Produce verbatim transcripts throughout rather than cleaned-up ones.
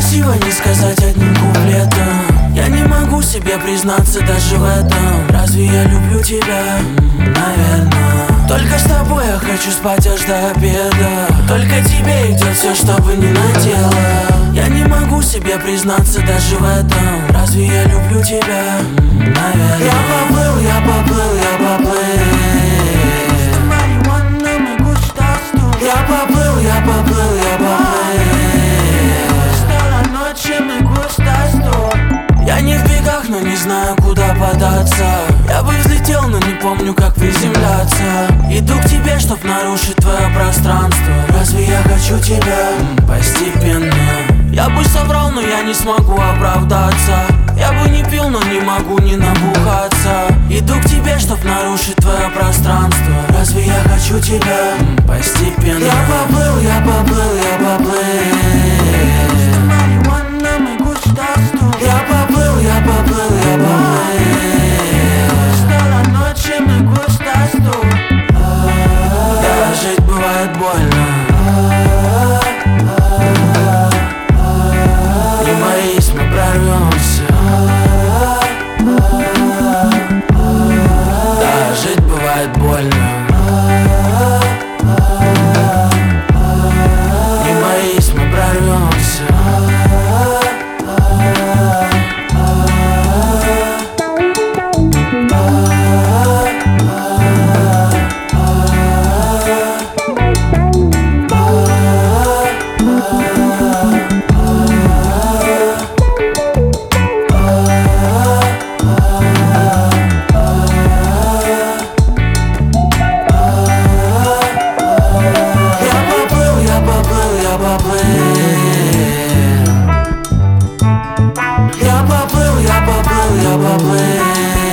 красиво не сказать одним куплетом. Я не могу себе признаться даже в этом. Разве я люблю тебя? Наверное. Только с тобой я хочу спать аж до обеда. Только тебе идет все, что бы ни надела. Я не могу себе признаться даже в этом. Разве я люблю тебя? Наверное. Я поплыл, я поплыл, я поплыл. Я поплыл, я поплыл, я поплыл. Я не в бегах, но не знаю, куда податься. Я бы взлетел, но не помню, как приземляться. Иду к тебе, чтоб нарушить твое пространство. Разве я хочу тебя? Постепенно. Я бы соврал, но я не смогу оправдаться. Я бы не пил, но не могу не набухаться. Иду к тебе, чтоб нарушить твое пространство. Разве я хочу тебя? Постепенно. Я поплыл, я поплыл, я поплыл. Я поплыл, я поплыл, я поплыл. Да, жить бывает больно. Не боись, мы прорвемся. Да, жить бывает больно. Не боись, мы прорвемся. Я поплыл, я поплыл, я поплыл.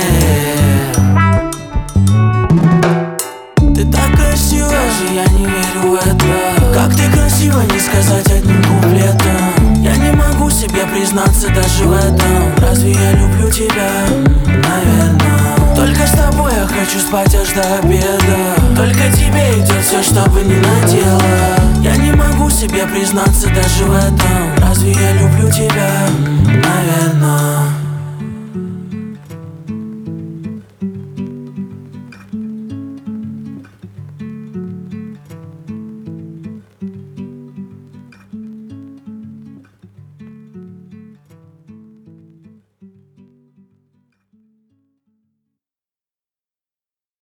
Ты так красива же, я не верю в это. Как ты красиво, не сказать одним куплетом. Я не могу себе признаться даже в этом. Разве я люблю тебя? Наверное. Только с тобой я хочу спать аж до обеда. Только тебе идет все, что бы ни надела. Я не могу себе признаться даже в этом. Разве я люблю тебя? Наверное.